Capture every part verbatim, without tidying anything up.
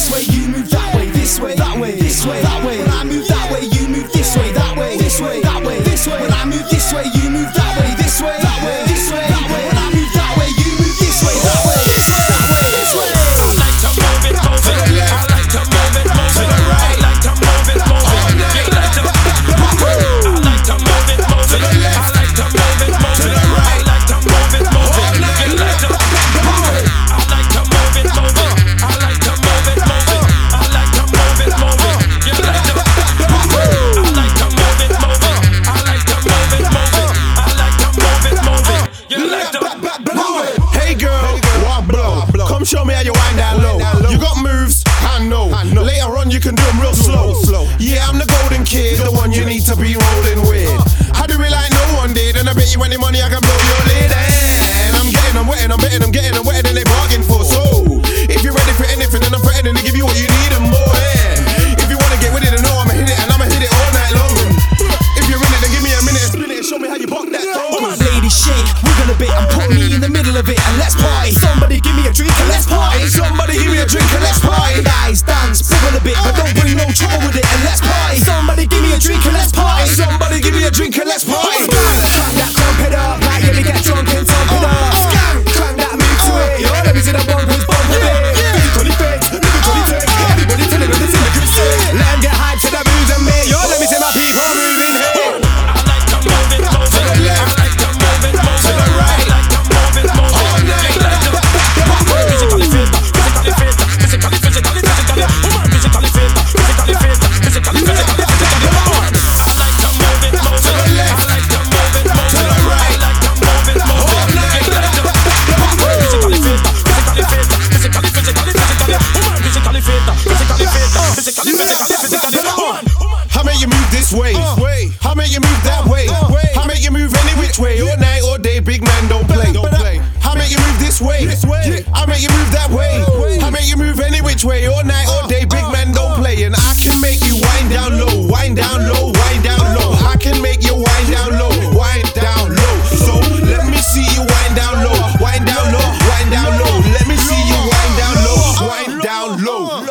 this way, you move that way, this way, that way, this way, that way. When I move that way, you move this way, that way, this way, that way, this way. When I move this way, you move that way, this way, that way, this way, that way. When I move that way, you move this way, that way, this way, that way, this way. I like to move it, move it. I like to move it, move it. I like to move it, move it. You like to move it. I like to move it, move it. I like to move it, move it. I like to move it, move it. You like to move it. I like to move it, move it. I like to move it, move it. I like to move it, move it. You like to move it. I like to move it, move it. I like to move it, move it. I like to move it, move it. You like to move it. Hey girl, what blow? Come show me how you wind down low. You got moves, I know. Later on you can do them real slow. Yeah, I'm the golden kid, the one you need to be rolling with. I do it like no one did, and I bet you any money I can blow your lid. And I'm getting them wet, and I'm betting I'm getting them wetter than they bargained for. So if you're ready for anything, then I'm threatening to give you what you need and more. And if you wanna get with it, then know I'ma hit it, and I'ma hit it all night long. If you're in it, then give me a minute, spin it, and show me how you pop that thong. Come on, ladies, shake, wiggle a bit, and put me in the middle of it, and let's party. Somebody give me a drink and let's party. Somebody give me a drink and let's party. Guys, dance, wiggle a bit, but don't bring no trouble with it, and let's party. Somebody give me a drink and let's party. Somebody give me a drink and let's party. Crank that trumpet up, like you get drunk and thump it up. Crank that move to it, yo, let me see the bumpers bump with it. Physically fit, lyrically fit, everybody telling me this is a good shit. Let them get hyped to the booze and me, yo, let me see my people moving here. I like to move it, move it. I like to move it, move it. I like to move it, move it. You like to physically fit, physically fit, physically, physically, physically. Woman, physically fit, physically fit, physically, physically, physically. Woman, I like to move it, move it. I like to move it, move it. I like to move it, move it. You like to physically fit, physically fit, physically, physically, physically. Woman, physically fit, physically fit, physically, physically, physically. Woman. I make you move this way, I make you move that way, I make you move any which way, all night, all day, big man don't play. I make you move this way, I make you move that way, I make you move any which way, all night, all day, big man don't play. And I can make you wind down low, wind down low, wind down low. I can make you wind down low, wind down low. So let me see you wind down low, wind down low, wind down low. Let me see you wind down low, wind down low.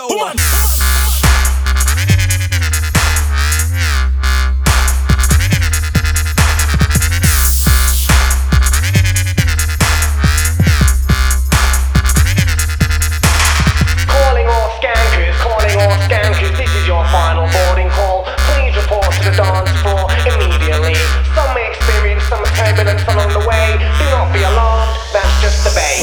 Calling all skankers, calling all skankers, this is your final boarding call. Please report to the dance floor immediately. Some may experience some turbulence along the way. Do not be alarmed, that's just the bait.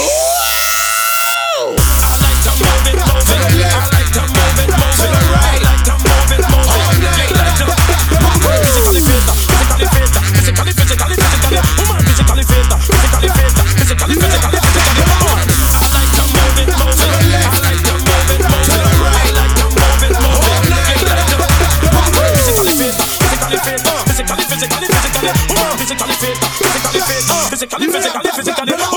I like to move it, move it. I like to move it, move it. I like to move it, move it. You like to physically fit, physically fit, physically, physically, physically. Woman, physically fit, physically fit, physically, physically, physically. Woman, I like to move it, move it. I like to move it, move it. I like to move it, move it. You like to physically fit, physically fit, physically, physically, physically. Woman, physically fit, physically fit, physically, physically, physically.